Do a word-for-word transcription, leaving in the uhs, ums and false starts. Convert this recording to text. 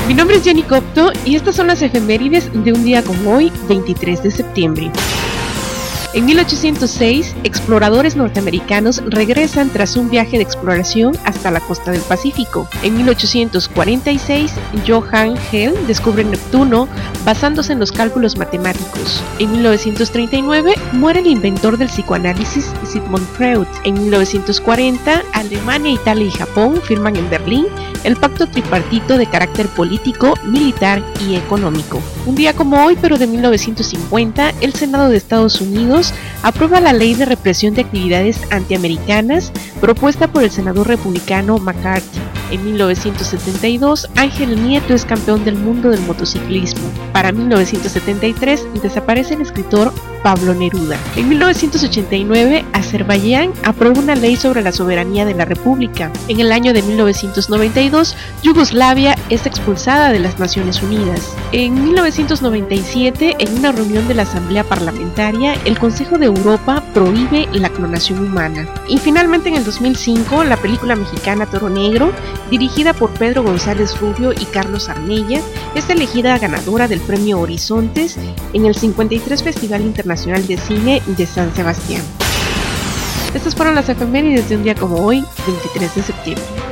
Mi nombre es Jenny Copto y estas son las efemérides de un día como hoy, veintitrés de septiembre. En mil ochocientos seis, exploradores norteamericanos regresan tras un viaje de exploración hasta la costa del Pacífico. En mil ochocientos cuarenta y seis, Johann Hell descubre Neptuno basándose en los cálculos matemáticos. En mil novecientos treinta y nueve, muere el inventor del psicoanálisis Sigmund Freud. En mil novecientos cuarenta, Alemania, Italia y Japón firman en Berlín el pacto tripartito de carácter político, militar y económico. Un día como hoy, pero de mil novecientos cincuenta, el Senado de Estados Unidos aprueba la ley de represión de actividades antiamericanas propuesta por el senador republicano McCarthy. En mil novecientos setenta y dos, Ángel Nieto es campeón del mundo del motociclismo. Para mil novecientos setenta y tres, desaparece el escritor Pablo Neruda. En mil novecientos ochenta y nueve, Azerbaiyán aprueba una ley sobre la soberanía de la República. En el año de mil novecientos noventa y dos, Yugoslavia es expulsada de las Naciones Unidas. En mil novecientos noventa y siete, en una reunión de la Asamblea Parlamentaria, el Consejo de Europa prohíbe la clonación humana. Y finalmente, en el dos mil cinco, la película mexicana Toro Negro, dirigida por Pedro González Rubio y Carlos Armella, es elegida ganadora del Premio Horizontes en el cincuenta y tres Festival Internacional de Cine de San Sebastián. Estas fueron las efemérides de un día como hoy, veintitrés de septiembre.